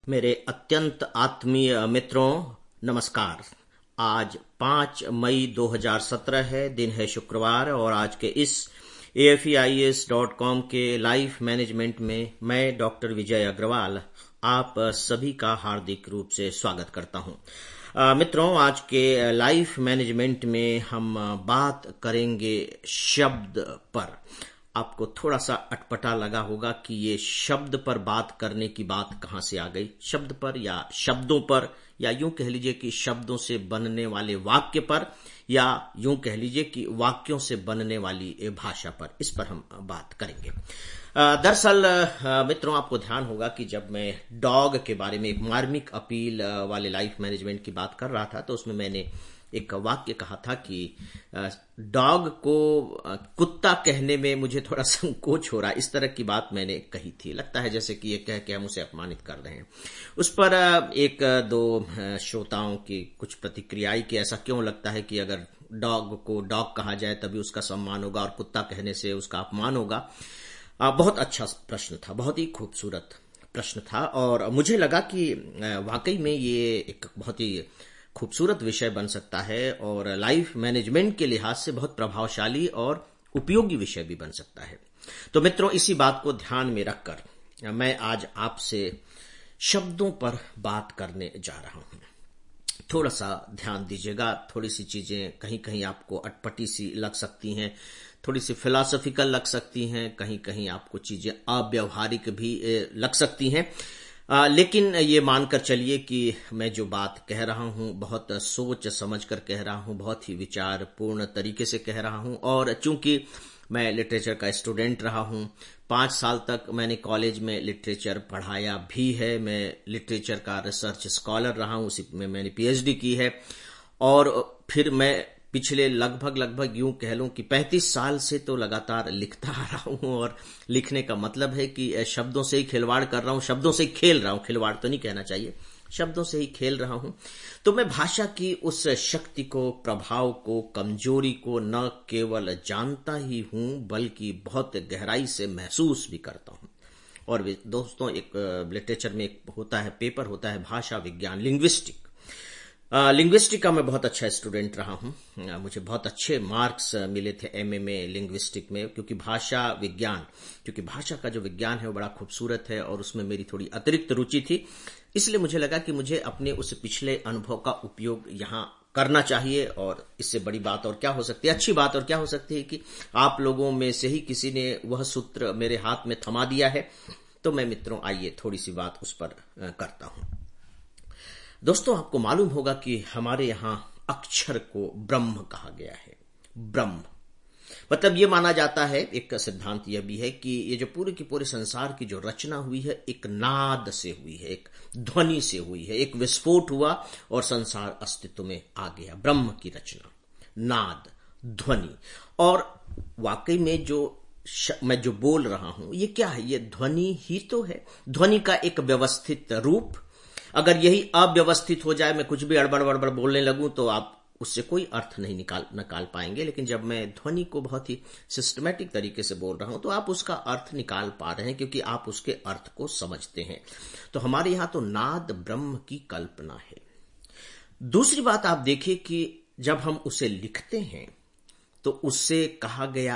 मेरे अत्यंत आत्मीय मित्रों, नमस्कार। आज 5 मई 2017 है, दिन है शुक्रवार, और आज के इस AFEIAS.com के लाइफ मैनेजमेंट में मैं डॉक्टर विजय अग्रवाल आप सभी का हार्दिक रूप से स्वागत करता हूं। मित्रों, आज के लाइफ मैनेजमेंट में हम बात करेंगे शब्द पर। आपको थोड़ा सा अटपटा लगा होगा कि ये शब्द पर बात करने की बात कहां से आ गई। शब्द पर या शब्दों पर, या यूं कह लीजिए कि शब्दों से बनने वाले वाक्य पर, या यूं कह लीजिए कि वाक्यों से बनने वाली भाषा पर, इस पर हम बात करेंगे। दरअसल मित्रों, आपको ध्यान होगा कि जब मैं डॉग के बारे में एक मार्मिक अपील वाले लाइफ मैनेजमेंट की बात कर रहा था, तो उसमें मैंने एक वाक्य कहा था कि डॉग को कुत्ता कहने में मुझे थोड़ा संकोच हो रहा है। इस तरह की बात मैंने कही थी। लगता है जैसे कि ये कह के हम उसे अपमानित कर रहे हैं। उस पर एक दो श्रोताओं की कुछ प्रतिक्रिया आई कि ऐसा क्यों लगता है कि अगर डॉग को डॉग कहा जाए तभी उसका सम्मान होगा और कुत्ता कहने से उसका अपमान होगा। बहुत अच्छा प्रश्न था, बहुत ही खूबसूरत प्रश्न था, और मुझे लगा कि वाकई में ये एक बहुत ही खूबसूरत विषय बन सकता है और लाइफ मैनेजमेंट के लिहाज से बहुत प्रभावशाली और उपयोगी विषय भी बन सकता है। तो मित्रों, इसी बात को ध्यान में रखकर मैं आज आपसे शब्दों पर बात करने जा रहा हूं। थोड़ा सा ध्यान दीजिएगा। थोड़ी सी चीजें कहीं कहीं आपको अटपटी सी लग सकती हैं, थोड़ी सी फिलॉसफिकल लग सकती हैं, कहीं कहीं आपको चीजें अव्यावहारिक भी लग सकती हैं, लेकिन ये मानकर चलिए कि मैं जो बात कह रहा हूं बहुत सोच समझ कर कह रहा हूं, बहुत ही विचारपूर्ण तरीके से कह रहा हूं। और चूंकि मैं लिटरेचर का स्टूडेंट रहा हूं, 5 साल तक मैंने कॉलेज में लिटरेचर पढ़ाया भी है, मैं लिटरेचर का रिसर्च स्कॉलर रहा हूं, उसी में मैंने PhD की है, और फिर मैं पिछले लगभग यूं कह लूं कि 35 साल से तो लगातार लिखता आ रहा हूं। और लिखने का मतलब है कि शब्दों से ही खिलवाड़ कर रहा हूं, शब्दों से ही खेल रहा हूं। खिलवाड़ तो नहीं कहना चाहिए, शब्दों से ही खेल रहा हूं। तो मैं भाषा की उस शक्ति को, प्रभाव को, कमजोरी को न केवल जानता ही हूं बल्कि बहुत गहराई से महसूस भी करता हूं। और दोस्तों, एक लिटरेचर में एक होता है, पेपर होता है भाषा विज्ञान, लिंग्विस्टिक का मैं बहुत अच्छा स्टूडेंट रहा हूं। मुझे बहुत अच्छे मार्क्स मिले थे MA में लिंग्विस्टिक में, क्योंकि भाषा का जो विज्ञान है वो बड़ा खूबसूरत है और उसमें मेरी थोड़ी अतिरिक्त रुचि थी। इसलिए मुझे लगा कि मुझे अपने उस पिछले अनुभव का उपयोग यहाँ करना चाहिए। और इससे बड़ी बात और क्या हो सकती है, अच्छी बात और क्या हो सकती है कि आप लोगों में से ही किसी ने वह सूत्र मेरे हाथ में थमा दिया है। तो मैं मित्रों, आइए थोड़ी सी बात उस पर करता हूं। दोस्तों, आपको मालूम होगा कि हमारे यहां अक्षर को ब्रह्म कहा गया है। ब्रह्म मतलब ये माना जाता है, एक सिद्धांत यह भी है कि ये जो पूरे के पूरे संसार की जो रचना हुई है एक नाद से हुई है, एक ध्वनि से हुई है। एक विस्फोट हुआ और संसार अस्तित्व में आ गया। ब्रह्म की रचना, नाद, ध्वनि। और वाकई में मैं जो बोल रहा हूं ये क्या है? ये ध्वनि ही तो है, ध्वनि का एक व्यवस्थित रूप। अगर यही अव्यवस्थित हो जाए, मैं कुछ भी अड़बड़ बोलने लगूं, तो आप उससे कोई अर्थ नहीं निकाल पाएंगे। लेकिन जब मैं ध्वनि को बहुत ही सिस्टमैटिक तरीके से बोल रहा हूं तो आप उसका अर्थ निकाल पा रहे हैं, क्योंकि आप उसके अर्थ को समझते हैं। तो हमारे यहां तो नाद ब्रह्म की कल्पना है। दूसरी बात आप देखिए कि जब हम उसे लिखते हैं तो उससे कहा गया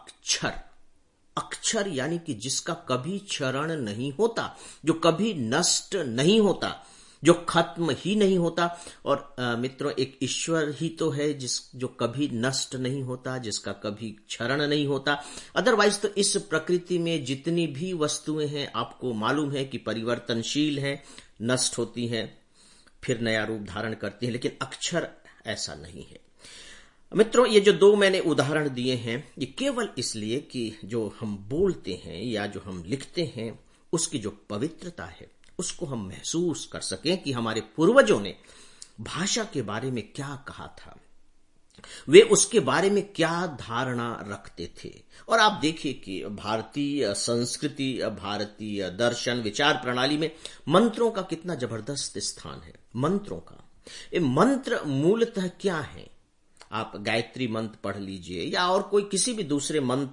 अक्षर यानी कि जिसका कभी क्षरण नहीं होता, जो कभी नष्ट नहीं होता, जो खत्म ही नहीं होता। और मित्रों, एक ईश्वर ही तो है जो कभी नष्ट नहीं होता, जिसका कभी क्षरण नहीं होता। अदरवाइज तो इस प्रकृति में जितनी भी वस्तुएं हैं, आपको मालूम है कि परिवर्तनशील हैं, नष्ट होती हैं, फिर नया रूप धारण करती हैं। लेकिन अक्षर ऐसा नहीं है। मित्रों, ये जो दो मैंने उदाहरण दिए हैं, ये केवल इसलिए कि जो हम बोलते हैं या जो हम लिखते हैं उसकी जो पवित्रता है उसको हम महसूस कर सकें कि हमारे पूर्वजों ने भाषा के बारे में क्या कहा था, वे उसके बारे में क्या धारणा रखते थे। और आप देखिए कि भारतीय संस्कृति, भारतीय दर्शन, विचार प्रणाली में मंत्रों का कितना जबरदस्त स्थान है। मंत्रों का ये मंत्र मूलतः क्या है? आप गायत्री मंत्र पढ़ लीजिए या और कोई किसी भी दूसरे मंत्र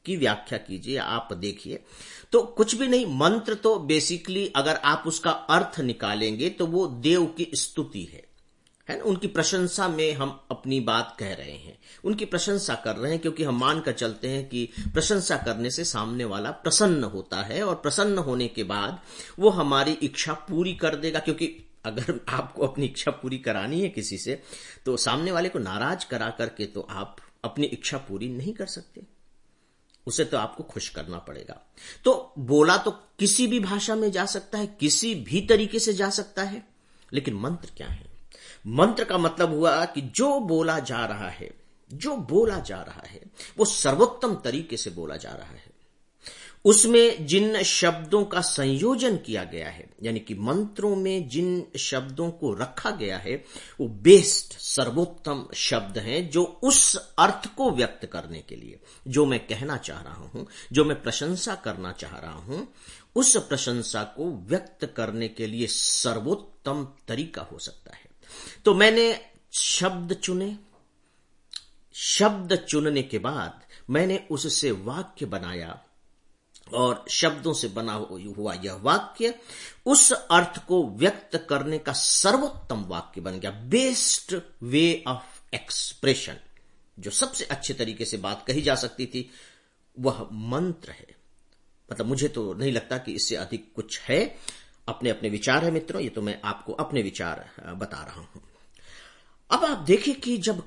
की व्याख्या कीजिए, आप देखिए तो कुछ भी नहीं। मंत्र तो बेसिकली अगर आप उसका अर्थ निकालेंगे तो वो देव की स्तुति है ना, उनकी प्रशंसा में हम अपनी बात कह रहे हैं, उनकी प्रशंसा कर रहे हैं, क्योंकि हम मान कर चलते हैं कि प्रशंसा करने से सामने वाला प्रसन्न होता है और प्रसन्न होने के बाद वो हमारी इच्छा पूरी कर देगा। क्योंकि अगर आपको अपनी इच्छा पूरी करानी है किसी से तो सामने वाले को नाराज करा करके तो आप अपनी इच्छा पूरी नहीं कर सकते, उसे तो आपको खुश करना पड़ेगा। तो बोला तो किसी भी भाषा में जा सकता है, किसी भी तरीके से जा सकता है, लेकिन मंत्र क्या है? मंत्र का मतलब हुआ कि जो बोला जा रहा है, जो बोला जा रहा है वो सर्वोत्तम तरीके से बोला जा रहा है। उसमें जिन शब्दों का संयोजन किया गया है, यानी कि मंत्रों में जिन शब्दों को रखा गया है वो बेस्ट सर्वोत्तम शब्द हैं, जो उस अर्थ को व्यक्त करने के लिए जो मैं कहना चाह रहा हूं, जो मैं प्रशंसा करना चाह रहा हूं, उस प्रशंसा को व्यक्त करने के लिए सर्वोत्तम तरीका हो सकता है। तो मैंने शब्द चुने, शब्द चुनने के बाद मैंने उससे वाक्य बनाया और शब्दों से बना हुआ यह वाक्य उस अर्थ को व्यक्त करने का सर्वोत्तम वाक्य बन गया। बेस्ट वे ऑफ एक्सप्रेशन, जो सबसे अच्छे तरीके से बात कही जा सकती थी, वह मंत्र है। मतलब मुझे तो नहीं लगता कि इससे अधिक कुछ है। अपने अपने विचार है मित्रों, ये तो मैं आपको अपने विचार बता रहा हूं। अब आप देखिए कि जब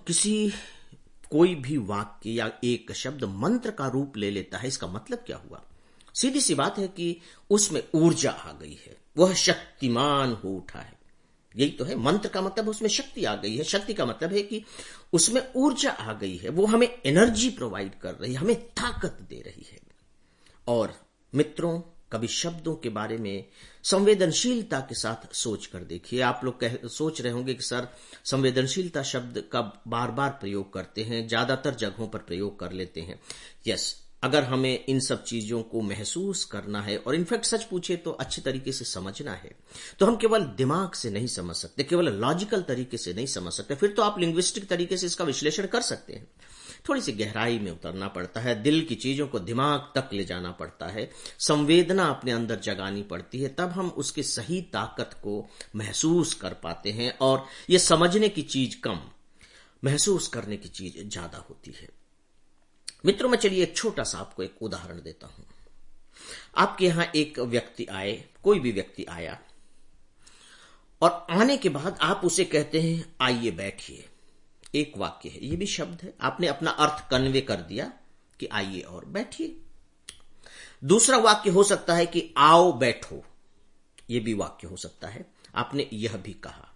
कोई भी वाक्य या एक शब्द मंत्र का रूप ले लेता है, इसका मतलब क्या हुआ? सीधी सी बात है कि उसमें ऊर्जा आ गई है, वह शक्तिमान हो उठा है। यही तो है, मंत्र का मतलब उसमें शक्ति आ गई है। शक्ति का मतलब है कि उसमें ऊर्जा आ गई है, वो हमें एनर्जी प्रोवाइड कर रही है, हमें ताकत दे रही है। और मित्रों, कभी शब्दों के बारे में संवेदनशीलता के साथ सोच कर देखिए। आप लोग सोच रहे होंगे कि सर संवेदनशीलता शब्द का बार बार प्रयोग करते हैं, ज्यादातर जगहों पर प्रयोग कर लेते हैं। यस, अगर हमें इन सब चीजों को महसूस करना है और इनफैक्ट सच पूछे तो अच्छे तरीके से समझना है, तो हम केवल दिमाग से नहीं समझ सकते, केवल लॉजिकल तरीके से नहीं समझ सकते। फिर तो आप लिंग्विस्टिक तरीके से इसका विश्लेषण कर सकते हैं। थोड़ी सी गहराई में उतरना पड़ता है, दिल की चीजों को दिमाग तक ले जाना पड़ता है, संवेदना अपने अंदर जगानी पड़ती है, तब हम उसकी सही ताकत को महसूस कर पाते हैं। और ये समझने की चीज कम, महसूस करने की चीज ज्यादा होती है। मित्रों, मैं चलिए एक छोटा सा आपको एक उदाहरण देता हूं। आपके यहां एक व्यक्ति आए, कोई भी व्यक्ति आया, और आने के बाद आप उसे कहते हैं आइए बैठिए। एक वाक्य है, ये भी शब्द है, आपने अपना अर्थ कन्वे कर दिया कि आइए और बैठिए। दूसरा वाक्य हो सकता है कि आओ बैठो, ये भी वाक्य हो सकता है, आपने यह भी कहा।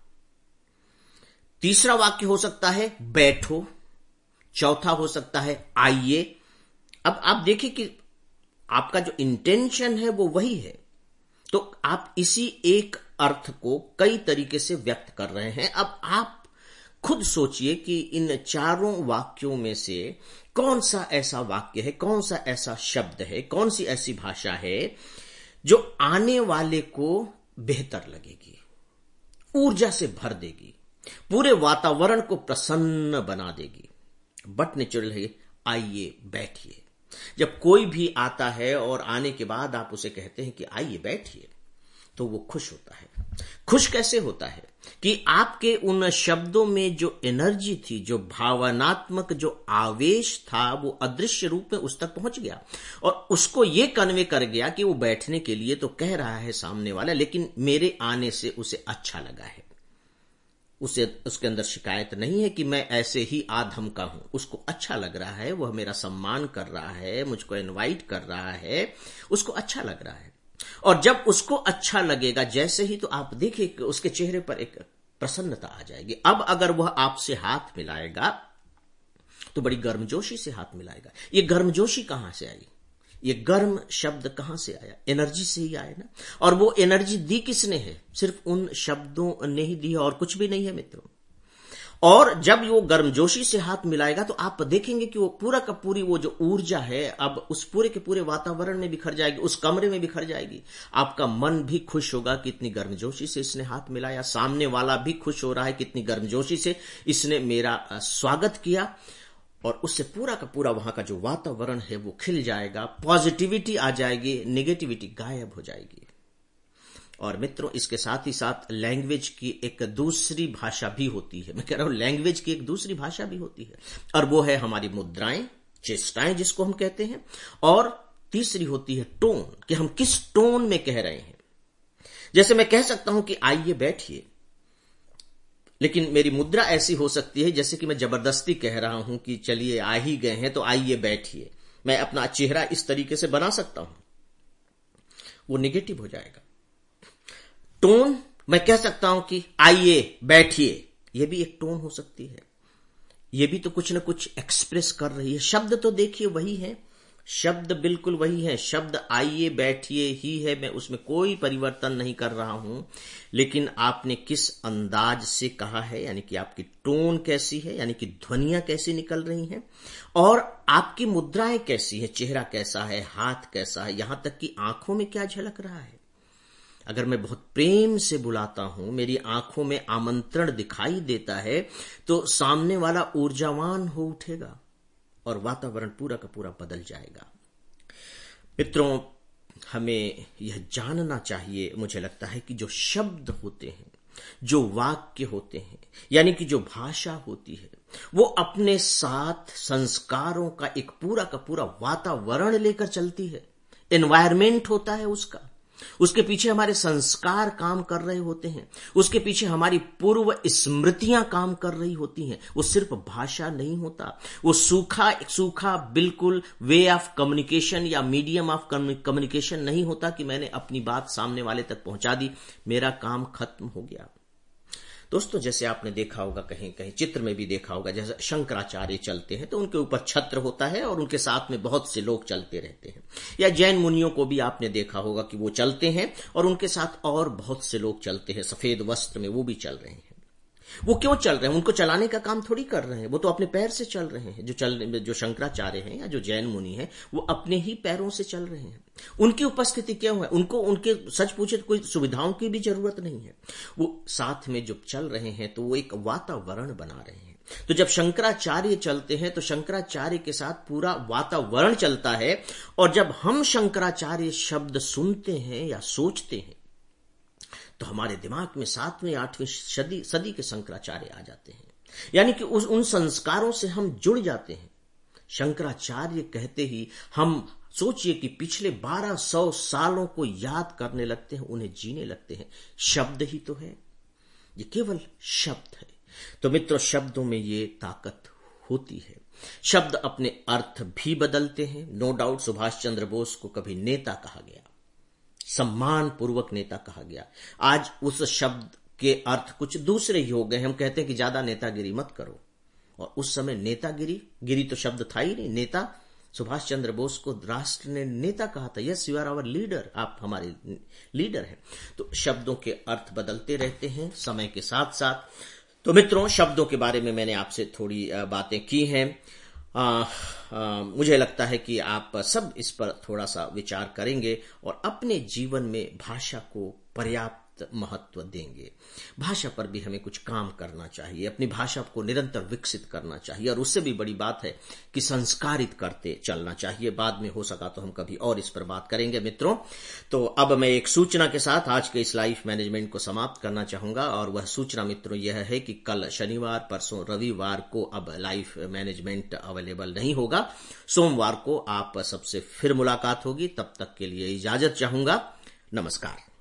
तीसरा वाक्य हो सकता है बैठो। चौथा हो सकता है आइए। अब आप देखिए कि आपका जो इंटेंशन है वो वही है, तो आप इसी एक अर्थ को कई तरीके से व्यक्त कर रहे हैं। अब आप खुद सोचिए कि इन चारों वाक्यों में से कौन सा ऐसा वाक्य है, कौन सा ऐसा शब्द है, कौन सी ऐसी भाषा है जो आने वाले को बेहतर लगेगी, ऊर्जा से भर देगी, पूरे वातावरण को प्रसन्न बना देगी। बट नेचुरल है आइए बैठिए। जब कोई भी आता है और आने के बाद आप उसे कहते हैं कि आइए बैठिए, तो वो खुश होता है। खुश कैसे होता है कि आपके उन शब्दों में जो एनर्जी थी, जो भावनात्मक जो आवेश था, वो अदृश्य रूप में उस तक पहुंच गया और उसको ये कन्वे कर गया कि वो बैठने के लिए तो कह रहा है सामने वाला, लेकिन मेरे आने से उसे अच्छा लगा है। उसे उसके अंदर शिकायत नहीं है कि मैं ऐसे ही आधम का हूं, उसको अच्छा लग रहा है, वह मेरा सम्मान कर रहा है, मुझको इनवाइट कर रहा है, उसको अच्छा लग रहा है। और जब उसको अच्छा लगेगा जैसे ही, तो आप देखिए कि उसके चेहरे पर एक प्रसन्नता आ जाएगी। अब अगर वह आपसे हाथ मिलाएगा तो बड़ी गर्मजोशी से हाथ मिलाएगा। ये गर्मजोशी कहां से आई? ये गर्म शब्द कहां से आया? एनर्जी से ही आया ना। और वो एनर्जी दी किसने है? सिर्फ उन शब्दों ने ही दी है और कुछ भी नहीं है मित्रों। और जब वो गर्मजोशी से हाथ मिलाएगा तो आप देखेंगे कि वो पूरा का पूरी वो जो ऊर्जा है अब उस पूरे के पूरे वातावरण में बिखर जाएगी, उस कमरे में बिखर जाएगी। आपका मन भी खुश होगा कि इतनी गर्मजोशी से इसने हाथ मिलाया, सामने वाला भी खुश हो रहा है कि इतनी गर्मजोशी से इसने मेरा स्वागत किया। और उससे पूरा का पूरा वहां का जो वातावरण है वो खिल जाएगा, पॉजिटिविटी आ जाएगी, नेगेटिविटी गायब हो जाएगी। और मित्रों, इसके साथ ही साथ लैंग्वेज की एक दूसरी भाषा भी होती है। मैं कह रहा हूं लैंग्वेज की एक दूसरी भाषा भी होती है, और वो है हमारी मुद्राएं, चेष्टाएं जिसको हम कहते हैं। और तीसरी होती है टोन, कि हम किस टोन में कह रहे हैं। जैसे मैं कह सकता हूं कि आइए बैठिए, लेकिन मेरी मुद्रा ऐसी हो सकती है जैसे कि मैं जबरदस्ती कह रहा हूं कि चलिए आ ही गए हैं तो आइए बैठिए। मैं अपना चेहरा इस तरीके से बना सकता हूं, वो नेगेटिव हो जाएगा। टोन, मैं कह सकता हूं कि आइए बैठिए, यह भी एक टोन हो सकती है। यह भी तो कुछ ना कुछ एक्सप्रेस कर रही है। शब्द तो देखिए वही है, शब्द बिल्कुल वही है, शब्द आइए बैठिए ही है, मैं उसमें कोई परिवर्तन नहीं कर रहा हूं। लेकिन आपने किस अंदाज से कहा है, यानी कि आपकी टोन कैसी है, यानी कि ध्वनियां कैसी निकल रही हैं, और आपकी मुद्राएं कैसी है, चेहरा कैसा है, हाथ कैसा है, यहां तक कि आंखों में क्या झलक रहा है। अगर मैं बहुत प्रेम से बुलाता हूं, मेरी आंखों में आमंत्रण दिखाई देता है, तो सामने वाला ऊर्जावान हो उठेगा और वातावरण पूरा का पूरा बदल जाएगा। मित्रों, हमें यह जानना चाहिए, मुझे लगता है कि जो शब्द होते हैं, जो वाक्य होते हैं, यानी कि जो भाषा होती है, वो अपने साथ संस्कारों का एक पूरा का पूरा वातावरण लेकर चलती है। एनवायरमेंट होता है उसका, उसके पीछे हमारे संस्कार काम कर रहे होते हैं, उसके पीछे हमारी पूर्व स्मृतियां काम कर रही होती हैं। वो सिर्फ भाषा नहीं होता, वो सूखा बिल्कुल वे ऑफ कम्युनिकेशन या मीडियम ऑफ कम्युनिकेशन नहीं होता कि मैंने अपनी बात सामने वाले तक पहुंचा दी, मेरा काम खत्म हो गया। दोस्तों, जैसे आपने देखा होगा, कहीं कहीं चित्र में भी देखा होगा, जैसे शंकराचार्य चलते हैं तो उनके ऊपर छत्र होता है और उनके साथ में बहुत से लोग चलते रहते हैं। या जैन मुनियों को भी आपने देखा होगा कि वो चलते हैं और उनके साथ और बहुत से लोग चलते हैं, सफेद वस्त्र में वो भी चल रहे हैं। वो क्यों चल रहे हैं? उनको चलाने का काम थोड़ी कर रहे हैं, वो तो अपने पैर से चल रहे हैं। जो शंकराचार्य हैं या जो जैन मुनि हैं, वो अपने ही पैरों से चल रहे हैं। उनकी उपस्थिति क्यों है? उनको उनके सच पूछे तो कोई सुविधाओं की भी जरूरत नहीं है। वो साथ में जब चल रहे हैं तो वो एक वातावरण बना रहे हैं। तो जब शंकराचार्य चलते हैं तो शंकराचार्य के साथ पूरा वातावरण चलता है, और जब हम शंकराचार्य शब्द सुनते हैं या सोचते हैं तो हमारे दिमाग में 7वीं 8वीं सदी के शंकराचार्य आ जाते हैं, यानी कि उन संस्कारों से हम जुड़ जाते हैं। शंकराचार्य कहते ही हम सोचिए कि पिछले 1200 सालों को याद करने लगते हैं, उन्हें जीने लगते हैं। शब्द ही तो है, ये केवल शब्द है। तो मित्रों, शब्दों में ये ताकत होती है। शब्द अपने अर्थ भी बदलते हैं। नो डाउट सुभाष चंद्र बोस को कभी नेता कहा गया, सम्मान पूर्वक नेता कहा गया। आज उस शब्द के अर्थ कुछ दूसरे ही हो गए। हम कहते हैं कि ज्यादा नेतागिरी मत करो, और उस समय नेतागिरी तो शब्द था ही नहीं। नेता, सुभाष चंद्र बोस को राष्ट्र ने नेता कहा था। Yes, you are our leader, आप हमारे लीडर हैं। तो शब्दों के अर्थ बदलते रहते हैं समय के साथ साथ। तो मित्रों, शब्दों के बारे में मैंने आपसे थोड़ी बातें की हैं। मुझे लगता है कि आप सब इस पर थोड़ा सा विचार करेंगे और अपने जीवन में भाषा को पर्याप्त महत्व देंगे। भाषा पर भी हमें कुछ काम करना चाहिए, अपनी भाषा को निरंतर विकसित करना चाहिए, और उससे भी बड़ी बात है कि संस्कारित करते चलना चाहिए। बाद में हो सका तो हम कभी और इस पर बात करेंगे मित्रों। तो अब मैं एक सूचना के साथ आज के इस लाइफ मैनेजमेंट को समाप्त करना चाहूंगा, और वह सूचना मित्रों यह है कि कल शनिवार, परसों रविवार को अब लाइफ मैनेजमेंट अवेलेबल नहीं होगा। सोमवार को आप सबसे फिर मुलाकात होगी। तब तक के लिए इजाजत चाहूंगा। नमस्कार।